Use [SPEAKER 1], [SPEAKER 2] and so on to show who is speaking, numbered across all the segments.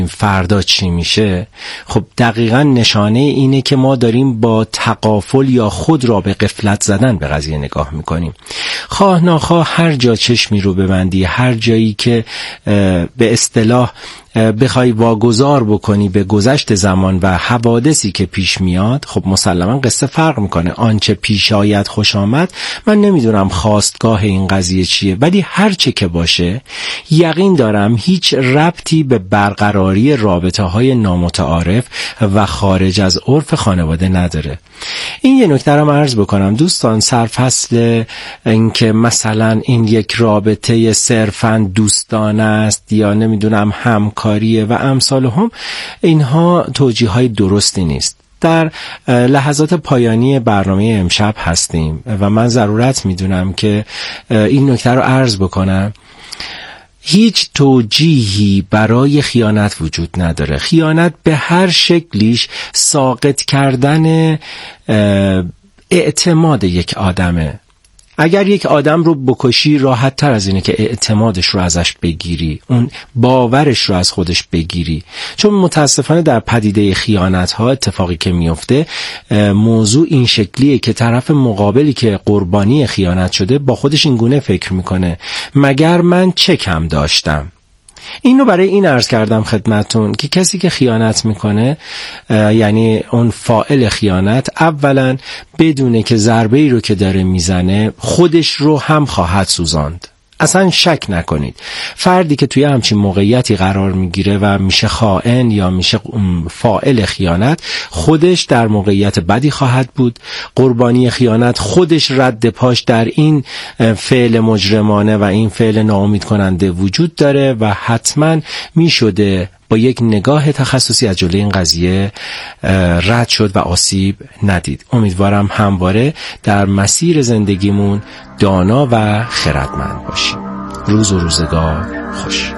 [SPEAKER 1] فردا چی میشه، خب دقیقاً نشانه اینه که ما داریم با تغافل یا خود را به غفلت زدن به قضیه نگاه میکنیم. خواه ناخواه هر جا چشمی رو ببندی، هر جایی که به اصطلاح بخوای واگذار بکنی به گذشت زمان و حوادثی که پیش میاد، خب مسلما قصه فرق میکنه. آنچه پیش آید خوش آمد، من نمیدونم خواستگاه این قضیه چیه، ولی هر چه که باشه یقین دارم هیچ ربطی به برقراری رابطه های نامتعارف و خارج از عرف خانواده نداره. این یه نکته رو عرض بکنم دوستان، سرفصل این که مثلا این یک رابطه صرفاً دوستانه است یا نمیدونم همکاریه و امثال هم، اینها توجیه‌های درستی نیست. در لحظات پایانی برنامه امشب هستیم و من ضرورت میدونم که این نکته رو عرض بکنم. هیچ توجیهی برای خیانت وجود نداره. خیانت به هر شکلیش ساقط کردن اعتماد یک آدمه. اگر یک آدم رو بکشی راحت تر از اینه که اعتمادش رو ازش بگیری، اون باورش رو از خودش بگیری. چون متاسفانه در پدیده خیانت ها اتفاقی که میفته، موضوع این شکلیه که طرف مقابلی که قربانی خیانت شده با خودش این گونه فکر میکنه مگر من چه کم داشتم. اینو برای این عرض کردم خدمتون که کسی که خیانت میکنه، یعنی اون فاعل خیانت، اولا بدونه که ضربه‌ای رو که داره میزنه خودش رو هم خواهد سوزاند. اصلا شک نکنید. فردی که توی همچین موقعیتی قرار میگیره و میشه خائن یا میشه فاعل خیانت، خودش در موقعیت بدی خواهد بود. قربانی خیانت خودش رد پاش در این فعل مجرمانه و این فعل ناامید کننده وجود داره و حتما میشده با یک نگاه تخصصی از جلوی این قضیه رد شد و آسیب ندید. امیدوارم همواره در مسیر زندگیمون دانا و خردمند باشیم. روز و روزگار خوش.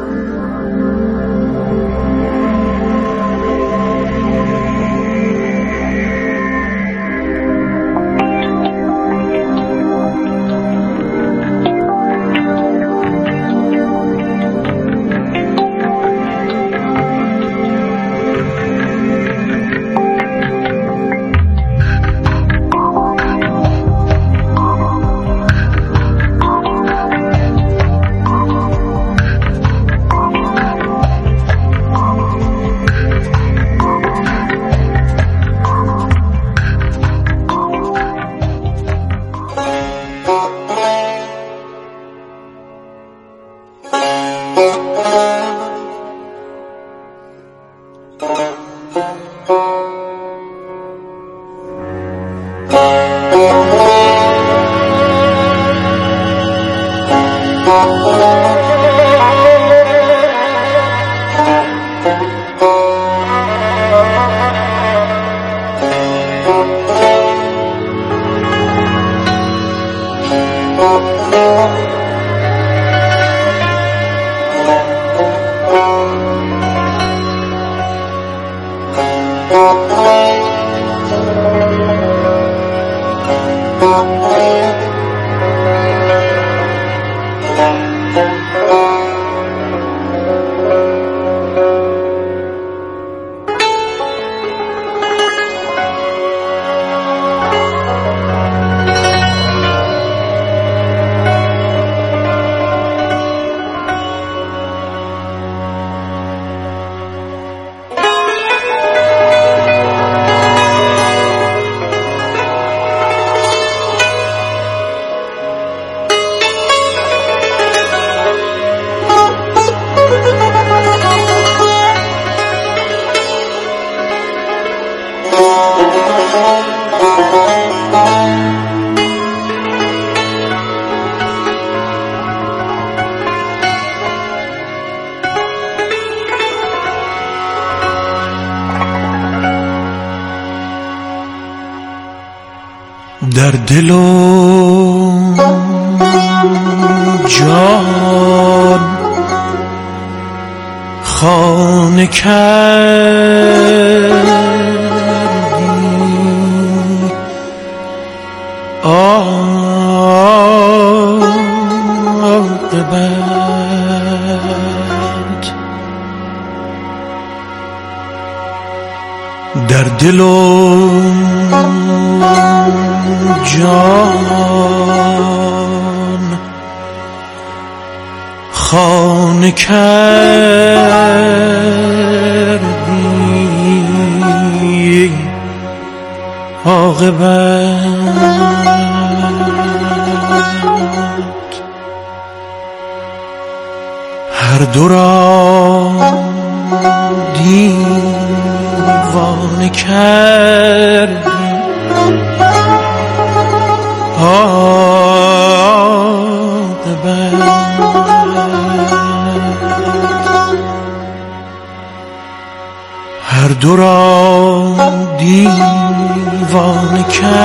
[SPEAKER 2] در دل و جان خانه کردی، عاقبت در دل و جان خانه کردی عاقبت هر دو را دیوانه کردی عاقبت هر دو را دیوانه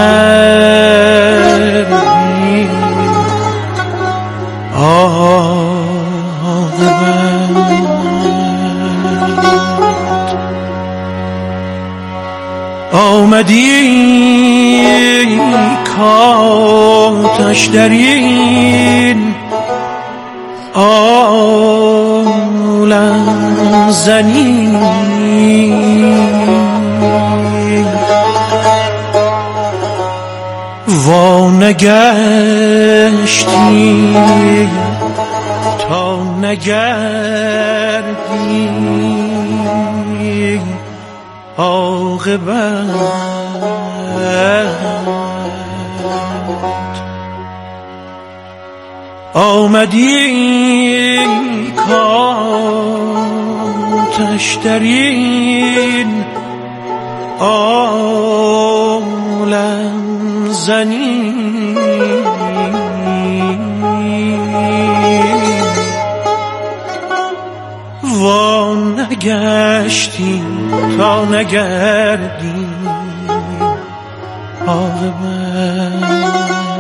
[SPEAKER 2] کردی آمدی کاتش در این عالم زنی وا نگشتی تا نگردی عاقبت آمدی کاتش در این عالم زنی وا نگشتی تا نگردی عاقبت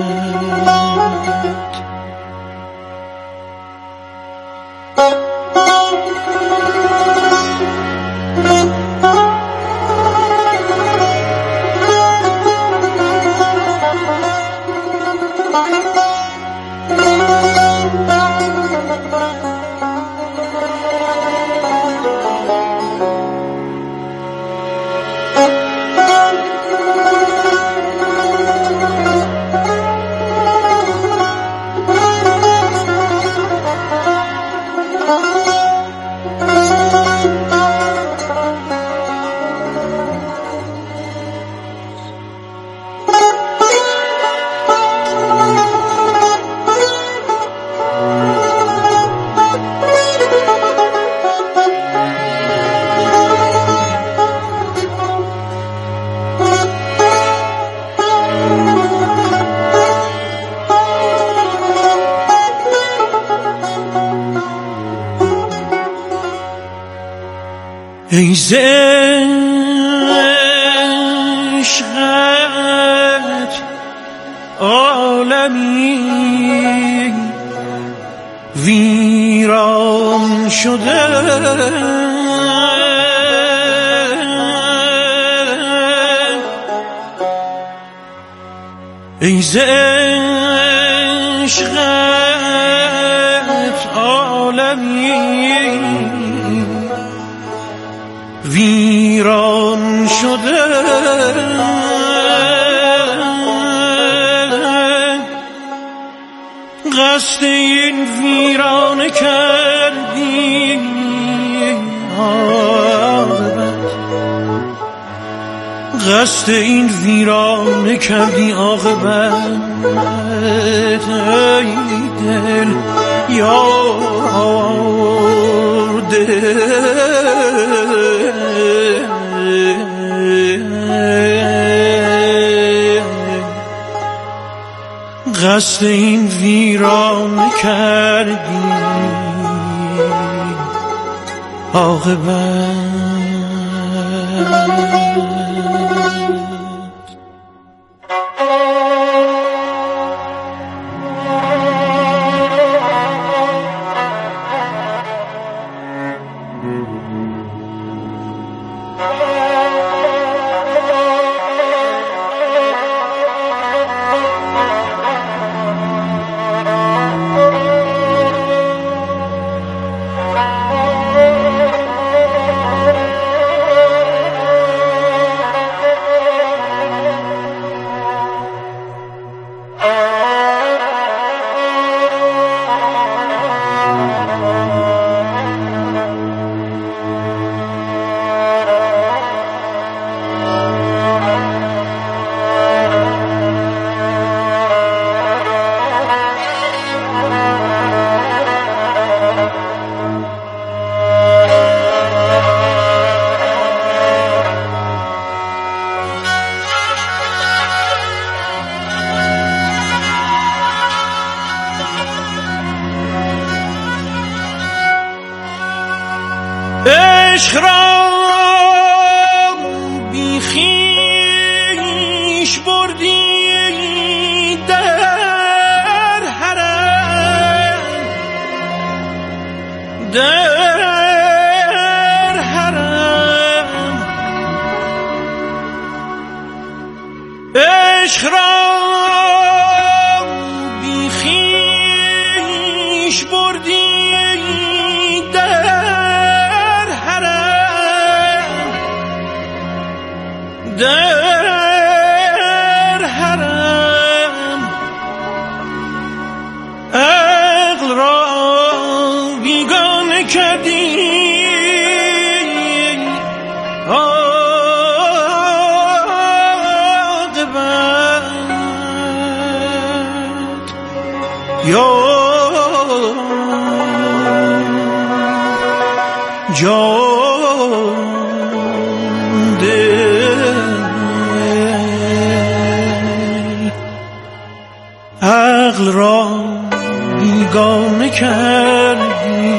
[SPEAKER 2] ای ز عشقت عالمی ویران شده ای ز عشقت عالمی ویران شده قصد این ویرانه کردی عاقبت قصد این ویرانه کردی عاقبت ای دل یار دل قصد این ویرانه کردی عاقبت عشق را بی خویش بردی در حرم، در حرم. عشق را بی خویش بردی در حرم، در حرم. عقل را بیگانه کردی عاقبت، یا جان دل. عقل را بیگانه کردی،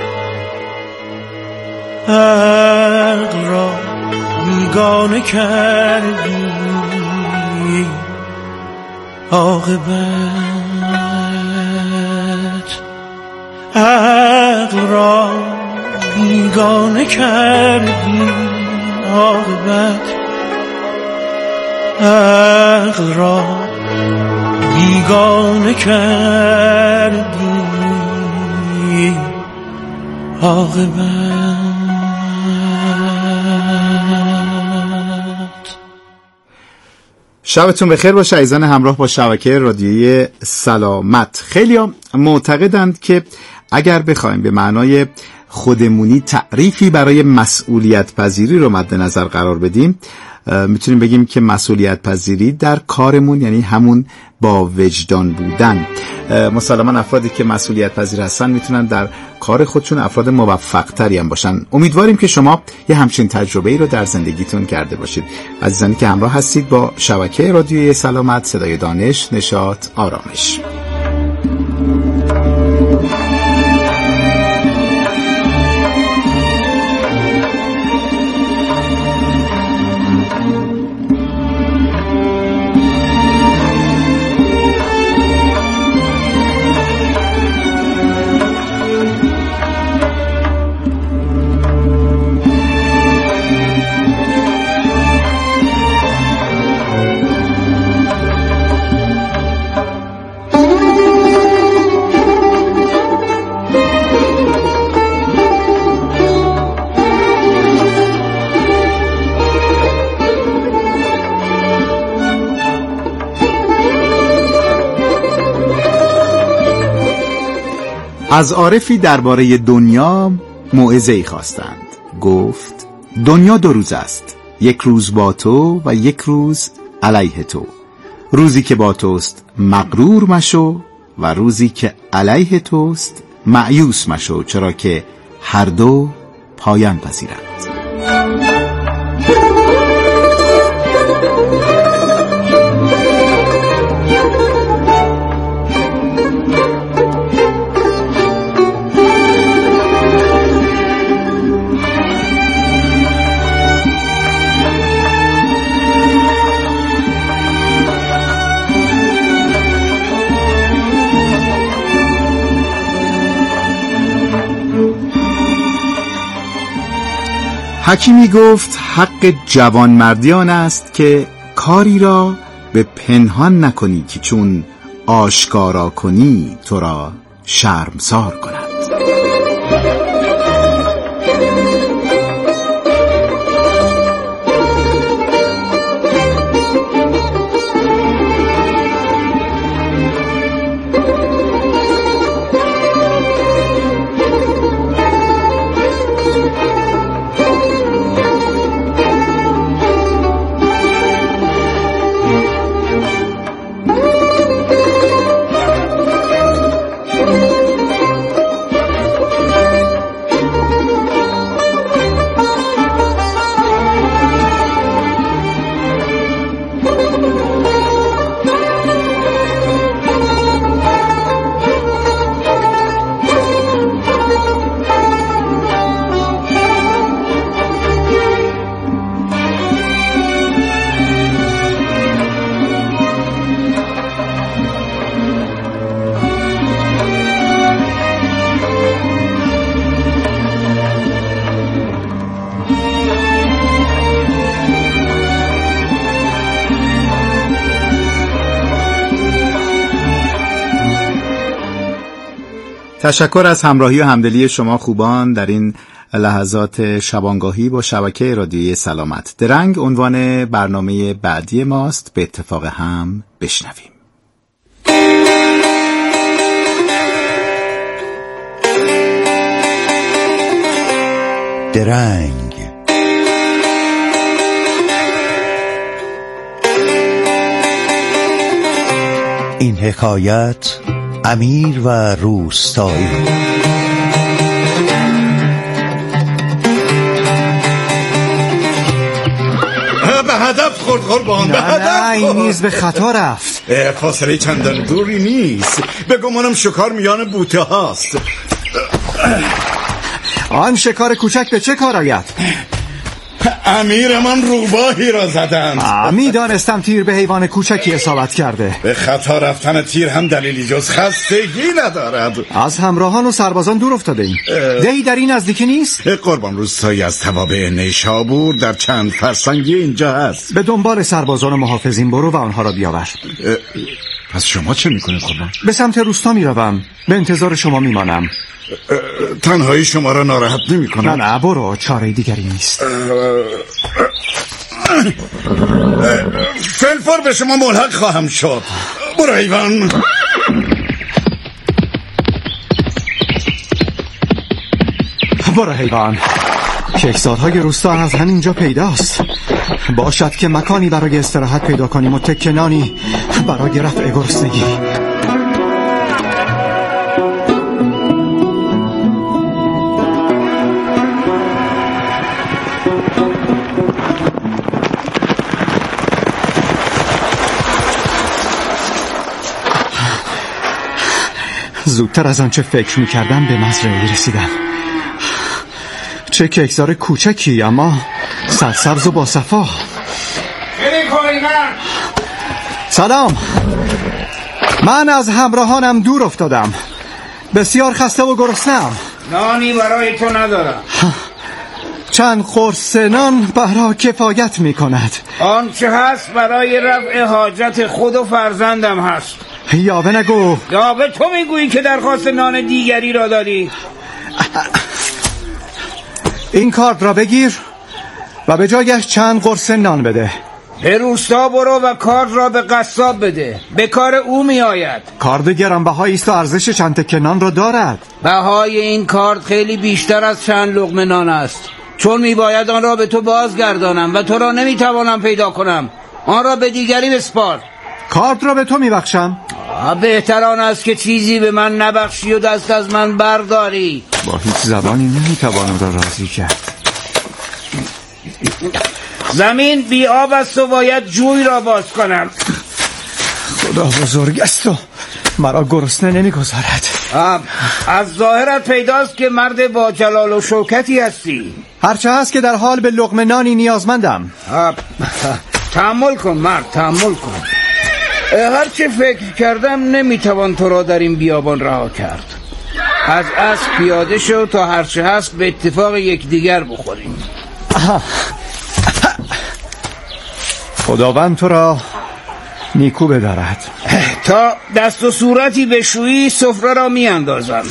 [SPEAKER 2] عقل را بیگانه کردی عاقبت. عقل را بیگانه کردی عاقبت، عقل را بیگانه کردی عاقبت.
[SPEAKER 3] شبتون بخیر باشه عزیزان همراه با شبکه رادیویی سلامت. خیلی‌ها معتقدند که اگر بخوایم به معنای خودمونی تعریفی برای مسئولیت پذیری رو مد نظر قرار بدیم، میتونیم بگیم که مسئولیت پذیری در کارمون یعنی همون با وجدان بودن. مسلماً افرادی که مسئولیت پذیر هستن میتونن در کار خودشون افراد موفق تری هم باشن. امیدواریم که شما یه همچین تجربه‌ای رو در زندگیتون کرده باشید. عزیزانی که همراه هستید با شبکه رادیویی سلامت، صدای دانش، نشاط، آرامش. از عارفی درباره دنیا موعظه‌ای خواستند. گفت دنیا دو روز است، یک روز با تو و یک روز علیه تو. روزی که با توست مغرور مشو و روزی که علیه توست مایوس مشو، چرا که هر دو پایان پذیرند. حکیمی گفت حق جوانمردیان است که کاری را به پنهان نکنی که چون آشکارا کنی تو را شرمسار کند. تشکر از همراهی و همدلی شما خوبان در این لحظات شبانگاهی با شبکه رادیویی سلامت. درنگ عنوان برنامه بعدی ماست، به اتفاق هم بشنویم.
[SPEAKER 4] درنگ این حکایت امیر و روستایی.
[SPEAKER 5] به هدف خورد قربان، به هدف
[SPEAKER 6] نه این نیز به خطا رفت.
[SPEAKER 5] فاصله چندان دوری نیست، به گمانم شکار میان بوته هاست.
[SPEAKER 6] آن شکار کوچک به چه کار آید؟
[SPEAKER 5] امیر من روباهی را زدند.
[SPEAKER 6] میدانستم تیر به حیوان کوچکی اصابت کرده.
[SPEAKER 5] به خطا رفتن تیر هم دلیلی جز خستگی ندارد.
[SPEAKER 6] از همراهان و سربازان دور افتاده ایم. دهی در این نزدیکی نیست؟
[SPEAKER 5] قربان روستایی از توابع نیشابور در چند فرسنگی اینجا هست.
[SPEAKER 6] به دنبال سربازان و محافظین برو و آنها را بیاور.
[SPEAKER 5] پس شما چه میکنید قربان؟
[SPEAKER 6] به سمت روستا میروم، به انتظار شما میمانم.
[SPEAKER 5] تنهایی شما را ناراحت نمی کنم؟
[SPEAKER 6] نه برو، چاره دیگری نیست.
[SPEAKER 5] فلفور به شما ملحق خواهم شد. برو حیوان.
[SPEAKER 6] برو حیوان. کشزارهای روستا از همینجا پیداست. باشد که مکانی برای استراحت پیدا کنیم و تکنانی برای رفع گرسنگی. زودتر از آنچه فکر می‌کردم به مزرعه رسیدم. چه کشزار کوچکی اما سرسبز و باصفا. سلام. من از همراهانم دور افتادم. بسیار خسته و گرسنه‌ام.
[SPEAKER 7] نانی برای تو ندارم.
[SPEAKER 6] چند قرص نان برای کفایت می‌کند.
[SPEAKER 7] آنچه هست برای رفع حاجت خود و فرزندم هست.
[SPEAKER 6] یاوه نگو.
[SPEAKER 7] یاوه تو میگویی که درخواست نان دیگری را داری.
[SPEAKER 6] این کارت را بگیر و به جایش چند قرص نان بده.
[SPEAKER 7] به روستا برو و کارت را به قصاب بده، به کار او می آید.
[SPEAKER 6] کارت گرانبهایی است و ارزش چند تکه نان را دارد.
[SPEAKER 7] بهای این کارت خیلی بیشتر از چند لقمه نان است، چون می باید آن را به تو بازگردانم و تو را نمی توانم پیدا کنم. آن را به دیگری بسپار.
[SPEAKER 6] کارت را به تو می بخشم.
[SPEAKER 7] بهتر آن است که چیزی به من نبخشی و دست از من برداری.
[SPEAKER 6] با هیچ زبانی نمیتوانم را راضی کرد.
[SPEAKER 7] زمین بی آب است و باید جوی را باز کنم.
[SPEAKER 6] خدا بزرگ است و مرا گرسنه نمیگذارد.
[SPEAKER 7] از ظاهرت پیداست که مرد با جلال و شوکتی هستی.
[SPEAKER 6] هرچه هست که در حال به لقمه نانی نیازمندم.
[SPEAKER 7] تحمل کن مرد، تحمل کن. هرچه فکر کردم نمیتوان تو را در این بیابان رها کرد. از اسب پیاده شو تا هرچه هست به اتفاق یکدیگر بخوریم.
[SPEAKER 6] خداوند تو را نیکو بدارد.
[SPEAKER 7] تا دست و صورتی بشویی سفره را می اندازم.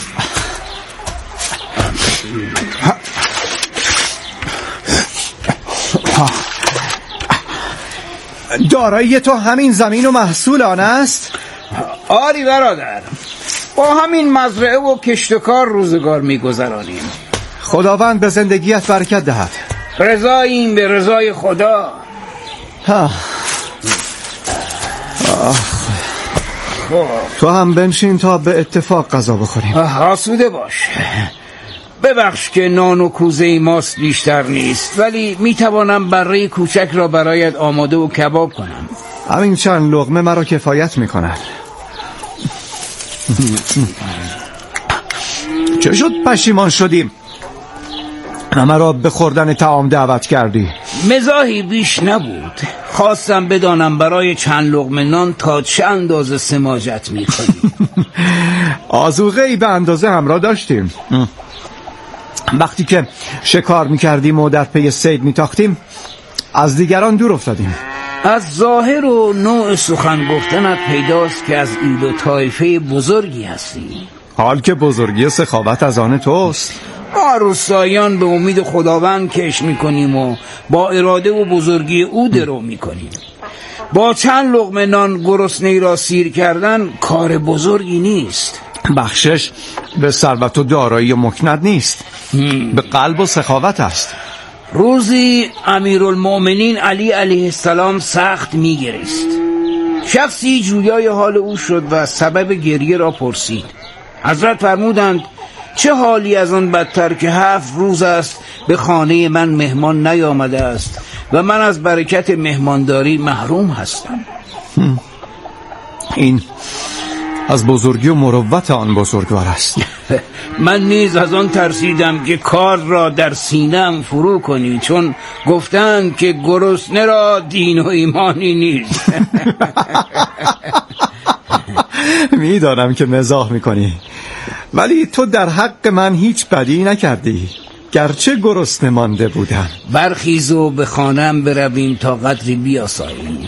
[SPEAKER 6] دارایی تو همین زمین و محصول آن است؟
[SPEAKER 7] آری برادر، با همین مزرعه و کشتکار روزگار می گذرانیم.
[SPEAKER 6] خداوند به زندگیت برکت دهد.
[SPEAKER 7] رضاییم به رضای خدا.
[SPEAKER 6] تو هم بنشین تا به اتفاق غذا بخوریم.
[SPEAKER 7] آسوده باش. ببخش که نان و کوزه ماست بیشتر نیست، ولی میتوانم بره کوچک را برایت آماده و کباب کنم.
[SPEAKER 6] همین چند لقمه مرا کفایت میکند. چه شد پشیمان شدیم؟ مرا به خوردن طعام دعوت کردی.
[SPEAKER 7] مزاحی بیش نبود. خواستم بدانم برای چند لقمه نان تا چه اندازه سماجت میکنی.
[SPEAKER 6] آذوقه ای به اندازه همراه داشتیم. وقتی که شکار میکردیم و در پی صید میتاختیم از دیگران دور افتادیم.
[SPEAKER 7] از ظاهر و نوع سخن گفتنت پیداست که از این دو طایفه بزرگی هستی.
[SPEAKER 6] حال که بزرگی و سخاوت از آن توست.
[SPEAKER 7] ما روستاییان به امید خداوند کش میکنیم و با اراده و بزرگی او درو میکنیم. با چند لقمه نان گرسنه‌ای را سیر کردن کار بزرگی نیست.
[SPEAKER 6] بخشش به ثروت و دارایی و مکنت نیست، به قلب و سخاوت است.
[SPEAKER 7] روزی امیرالمؤمنین علی علیه السلام سخت میگریست. شخصی جویای حال او شد و سبب گریه را پرسید. حضرت فرمودند چه حالی از آن بدتر که 7 روز است به خانه من مهمان نیامده است و من از برکت مهمانداری محروم هستم.
[SPEAKER 6] این از بزرگی و مروت آن بزرگوار است.
[SPEAKER 7] من نیز از آن ترسیدم که کار را در سینه‌ام فرو کنی، چون گفتند که گرسنه را دین و ایمانی نیست.
[SPEAKER 6] میدانم که مزاح میکنی، ولی تو در حق من هیچ بدی نکردی، گرچه گرسنه مانده بودم.
[SPEAKER 7] برخیز و به خانه‌ام برویم تا قدری بیاساییم.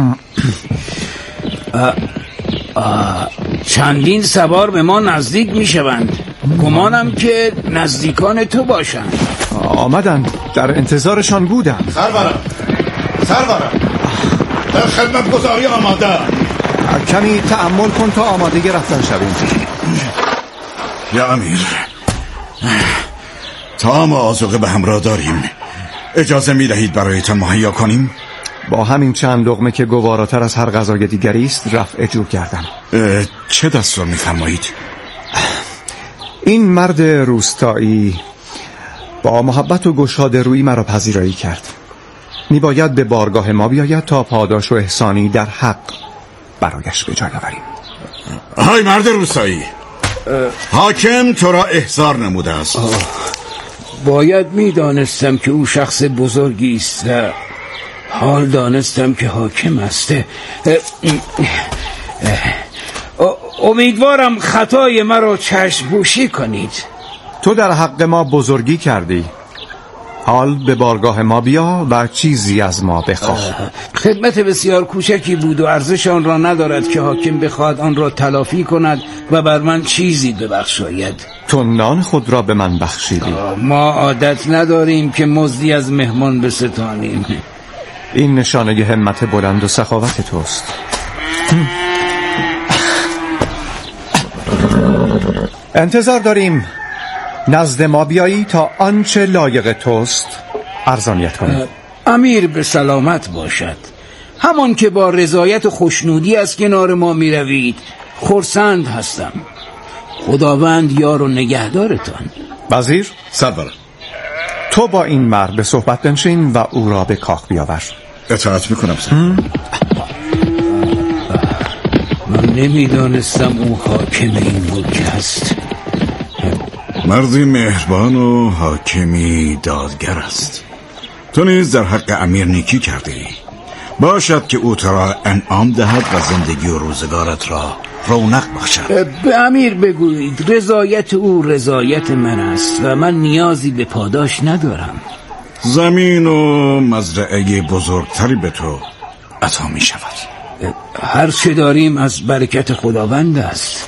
[SPEAKER 7] چندین سوار به ما نزدیک میشوند. گمانم که نزدیکان تو باشند.
[SPEAKER 6] آمدند، در انتظارشان بودم.
[SPEAKER 5] سرورم در خدمت گذاری آماده.
[SPEAKER 6] کمی تأمل کن تا آماده رفتن شویم.
[SPEAKER 5] یا امیر، طعام و آذوقه به همراه داریم، اجازه می دهید برایتان مهیا کنیم؟
[SPEAKER 6] با همین چند لقمه که گواراتر از هر غذای دیگری است رفع جور کردم.
[SPEAKER 5] چه دستور می فرمایید؟
[SPEAKER 6] این مرد روستایی با محبت و گشاده روی مرا پذیرایی کرد. می باید به بارگاه ما بیاید تا پاداش و احسانی در حق برایش به جای آوریم.
[SPEAKER 5] های مرد روستایی، حاکم تو را احضار نموده است.
[SPEAKER 7] باید میدانستم که او شخص بزرگی است. حال دانستم که حاکم است. امیدوارم خطای مرا چشم‌پوشی کنید.
[SPEAKER 6] تو در حق ما بزرگی کردی، حال به بارگاه ما بیا و چیزی از ما بخواه.
[SPEAKER 7] خدمت بسیار کوچکی بود و ارزش آن را ندارد که حاکم بخواد آن را تلافی کند و بر من چیزی ببخشاید.
[SPEAKER 6] تو نان خود را به من بخشیدی.
[SPEAKER 7] ما عادت نداریم که مزدی از مهمان بستانیم.
[SPEAKER 6] این نشانه همت بلند و سخاوت توست. انتظار داریم نزد ما بیایی تا آنچه لایق توست ارزانیت کنیم.
[SPEAKER 7] امیر به سلامت باشد. همان که با رضایت و خوشنودی از کنار ما می روید خرسند هستم. خداوند یار و نگهدارتان.
[SPEAKER 6] وزیر،
[SPEAKER 5] سرور،
[SPEAKER 6] تو با این مرد به صحبت بنشین و او را به کاخ بیاور.
[SPEAKER 5] اطاعت میکنم سرور.
[SPEAKER 7] من نمیدانستم او حاکم این ملک است.
[SPEAKER 5] مردی مهربان و حاکمی دادگر است. تو نیز در حق امیر نیکی کرده ای. باشد که او تو را انعام دهد و زندگی و روزگارت را رونق بخشد.
[SPEAKER 7] به امیر بگویید رضایت او رضایت من است و من نیازی به پاداش ندارم.
[SPEAKER 5] زمین و مزرعه بزرگتری به تو عطا می شود.
[SPEAKER 7] هر چه داریم از برکت خداوند است.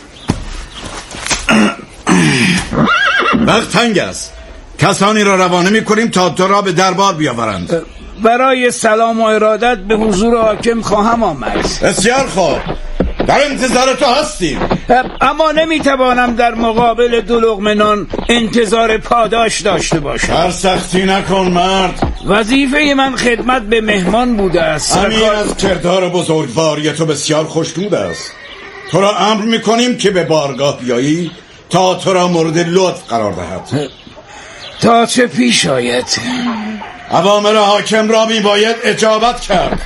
[SPEAKER 5] وقت تنگ است. کسانی را روانه می کنیم تا تو را به دربار بیاورند.
[SPEAKER 7] برای سلام و ارادت به حضور حاکم خواهم آمد.
[SPEAKER 5] بسیار خوب، در انتظار تو هستیم.
[SPEAKER 7] اما نمیتوانم در مقابل 2 لقمه نان انتظار پاداش داشته باشم.
[SPEAKER 5] هر سختی نکن مرد.
[SPEAKER 7] وظیفه من خدمت به مهمان بوده است.
[SPEAKER 5] امیر از کردار بزرگواری تو بسیار خوشنود است. تو را امر میکنیم که به بارگاه بیایی تا تو را مورد لطف قرار دهد.
[SPEAKER 7] تا چه پیش آید؟
[SPEAKER 5] اوامر حاکم را میباید اجابت کرد.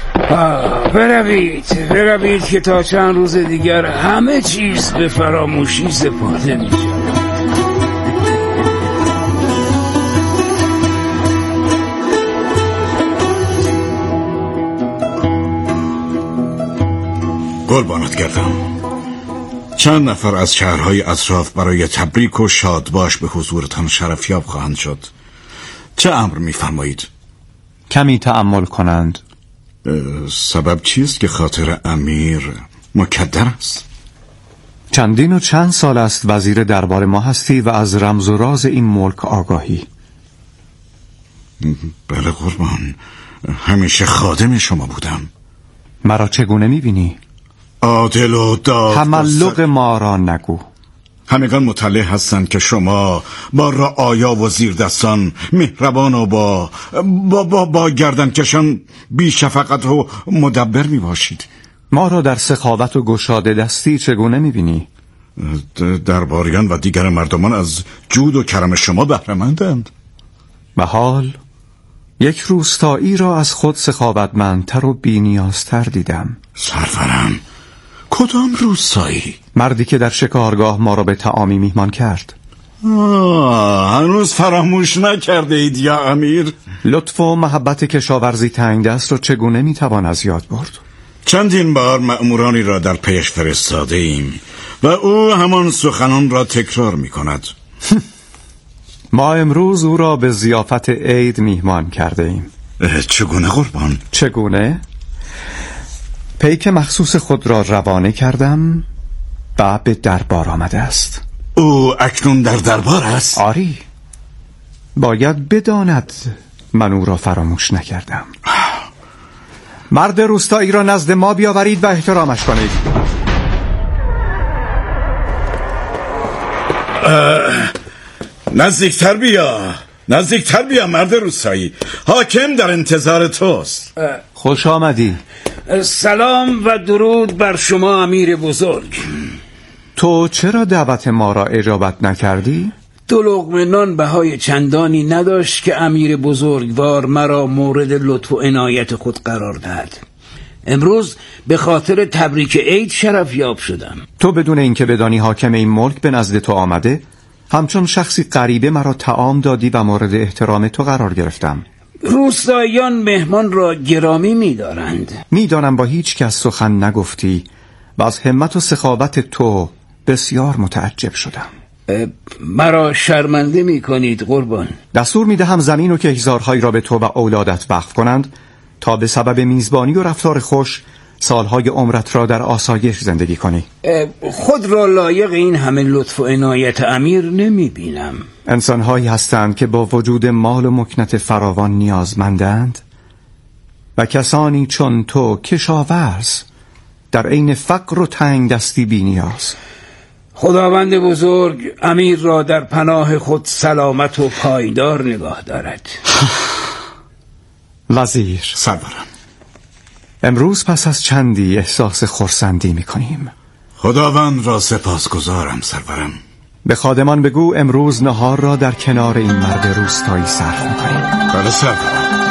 [SPEAKER 7] بروید که تا چند روز دیگر همه چیز به فراموشی سپرده می شود.
[SPEAKER 5] قربانت گردم. چند نفر از شهرهای اطراف برای تبریک و شادباش به حضورتان شرفیاب خواهند شد. چه امر می‌فرمایید؟
[SPEAKER 6] کمی تأمل کنند.
[SPEAKER 5] سبب چیست که خاطر امیر مکدر است؟
[SPEAKER 6] چندین و چند سال است وزیر دربار ما هستی و از رمز و راز این ملک آگاهی.
[SPEAKER 5] بله قربان، همیشه خادم شما بودم.
[SPEAKER 6] مرا چگونه میبینی؟
[SPEAKER 5] عادل و داد
[SPEAKER 6] تملق ما را نگو.
[SPEAKER 5] همگان مطلع هستند که شما با رعایا و زیردستان مهربان و با گردنکشان بی شفقت و مدبر می باشید.
[SPEAKER 6] ما را در سخاوت و گشاده دستی چگونه می بینی؟
[SPEAKER 5] درباریان و دیگر مردمان از جود و کرم شما بهره‌مندند.
[SPEAKER 6] و حال یک روستایی را از خود سخاوتمندتر و بی‌نیازتر دیدم.
[SPEAKER 5] سرورم، کدام روستایی؟
[SPEAKER 6] مردی که در شکارگاه ما را به طعامی میهمان کرد.
[SPEAKER 5] هنوز فراموش نکرده اید یا امیر؟
[SPEAKER 6] لطف و محبت کشاورزی تنگ دست را چگونه میتوان از یاد برد؟
[SPEAKER 5] چندین بار مأمورانی را در پیش فرستاده ایم و او همان سخنان را تکرار می کند.
[SPEAKER 6] ما امروز او را به ضیافت عید میهمان کرده ایم.
[SPEAKER 5] چگونه قربان؟
[SPEAKER 6] چگونه؟ پیک مخصوص خود را روانه کردم و به دربار آمده است.
[SPEAKER 5] او اکنون در دربار است؟
[SPEAKER 6] آری، باید بداند من او را فراموش نکردم. مرد روستایی را نزد ما بیاورید و احترامش کنید.
[SPEAKER 5] نزدیکتر بیا مرد روستایی. حاکم در انتظار توست.
[SPEAKER 6] خوش آمدی.
[SPEAKER 7] سلام و درود بر شما امیر بزرگ.
[SPEAKER 6] تو چرا دعوت ما را اجابت نکردی؟
[SPEAKER 7] 2 لقمه نان بهای چندانی نداشت که امیر بزرگوار مرا مورد لطف و عنایت خود قرار دهد. امروز به خاطر تبریک عید شرف یاب شدم.
[SPEAKER 6] تو بدون اینکه بدانی حاکم این ملک به نزد تو آمده، همچون شخصی غریبه مرا طعام دادی و مورد احترام تو قرار گرفتم.
[SPEAKER 7] روستاییان مهمان را گرامی می‌دارند.
[SPEAKER 6] میدانم با هیچ کس سخن نگفتی و از همت و سخاوت تو بسیار متعجب شدم.
[SPEAKER 7] مرا شرمنده می‌کنید قربان.
[SPEAKER 6] دستور می‌دهم زمین و کهزارهایی را به تو و اولادت وقف کنند تا به سبب میزبانی و رفتار خوش سالهای عمرت را در آسایش زندگی کنی.
[SPEAKER 7] خود را لایق این همه لطف و عنایت امیر نمی‌بینم.
[SPEAKER 6] انسان‌هایی هستند که با وجود مال و مکنت فراوان نیازمندند و کسانی چون تو کشاورز در عین فقر و تنگ دستی بی نیاز.
[SPEAKER 7] خداوند بزرگ امیر را در پناه خود سلامت و پایدار نگاه دارد.
[SPEAKER 6] وزیر
[SPEAKER 5] سرورم،
[SPEAKER 6] امروز پس از چندی احساس خرسندی می‌کنیم.
[SPEAKER 5] خداوند را سپاسگزارم سرورم.
[SPEAKER 6] به خادمان بگو امروز نهار را در کنار این مرد روستایی صرف می‌کنیم.
[SPEAKER 5] بله سرورم.